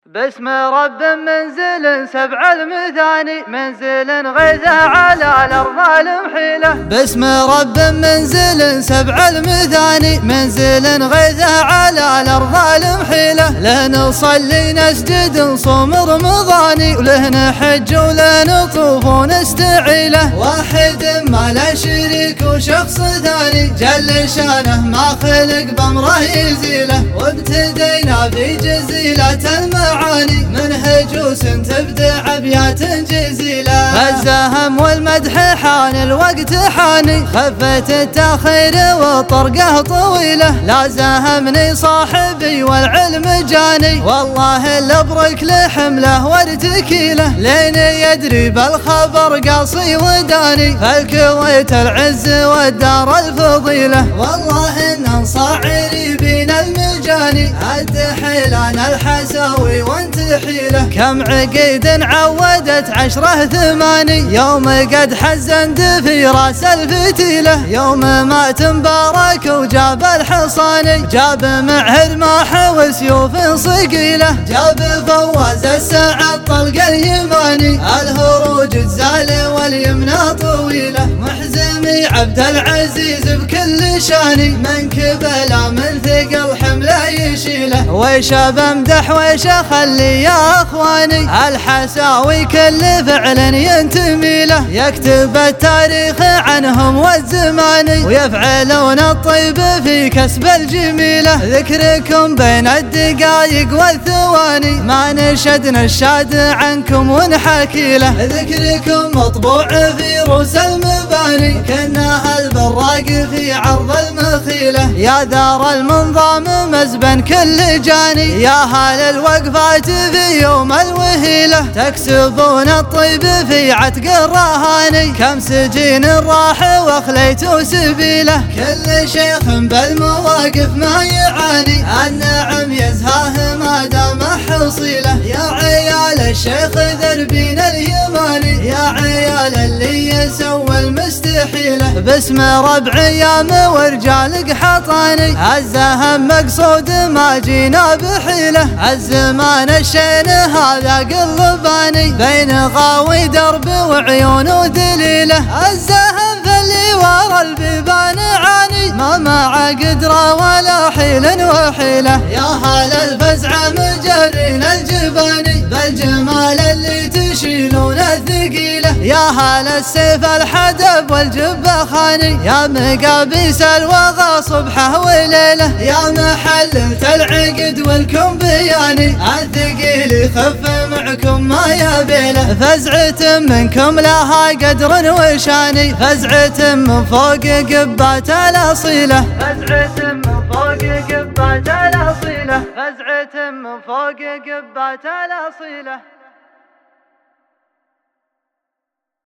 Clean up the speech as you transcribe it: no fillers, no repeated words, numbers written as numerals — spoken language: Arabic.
باسم رب منزل سبع المثاني، منزل غيث على الأرض المحيلة. باسم رب منزل سبع المثاني، منزل غيث على الأرض المحيلة. له نصلي نسجد نصوم رمضاني، وله نحج وله نطوف ونستعيله. واحد ما لا شريك وشخص ثاني، جل شانه ما خلق بأمره يزيله. وابتدينا في جزيلة المعاني، من هجوس تبدع أبيات جزيلة. الزهم والمدح حان الوقت حاني، خفت التأخير وطرقه طويلة. لا زهمني صاحبي والعلم جاني، والله الابرك لحمله وارتكيله. لين يدري بالخبر قاصي وداني، فالكويت العز والدار الفضيلة. والله ان صاعري بين المجاني، الدحيلان الحساوي وانت حيله. كم عقيد عودت عشره ثماني، يوم قد حزند في راس الفتيله. يوم مات مبارك وجاب الحصاني، جاب معهد ماح وسيوف صقيله. جاب فواز السعد طلق اليماني، الهروج تزال واليمنى طويله. محزمي عبد العزيز بكل شاني، من كبله من ثقل حمله يشيله. ويش بمدح ويش اخلي يا اخواني، الحساوي كل فعل ينتمي له. يكتب التاريخ عنهم والزمان، ويفعلون الطيب في كسب الجميله. ذكركم بين الدقايق والثواني، ما نشد نشاد عنكم ونحكي له. ذكركم مطبوع في روس المباني، كنا البراق في عرض المخيله. يا دار المنظام مزبن كل جاني، يا هال الوقفات في يوم الوهيله. تكسبون الطيب في عتق الرهاني، كم سجين راح واخليتوا سبيله. كل شيخ بالمواقف ما يعاني، النعم يزهاه ما دام حصيله. يا عيال الشيخ ذربين اليماني، يا عيال اللي يسوى المستحيله. باسم ربع ايام ورجال قحطاني، الزهم مقصود ما جينا بحيله. الزمان الشين هذا قلباني، بين غاوي درب وعيون ودليله. الزهم فاللي ورا البيبان عاني، ما مع قدره ولا حيل وحيله. يا هال الفزعه مجرين الجباني، بالجمال اللي تشيلون الثقيله. يا هال السيف الحدب والجبه خاني، يا مقابيس الوغى صبحه وليله. يا محلة العقد والكم بياني، الثقيل يخف معكم ما يبيله. فزعة منكم لها قدر وشاني، فزعة من فوق قبات الأصيلة. فزعة من فوق قبات الأصيلة، فزعة من فوق قبات الأصيلة.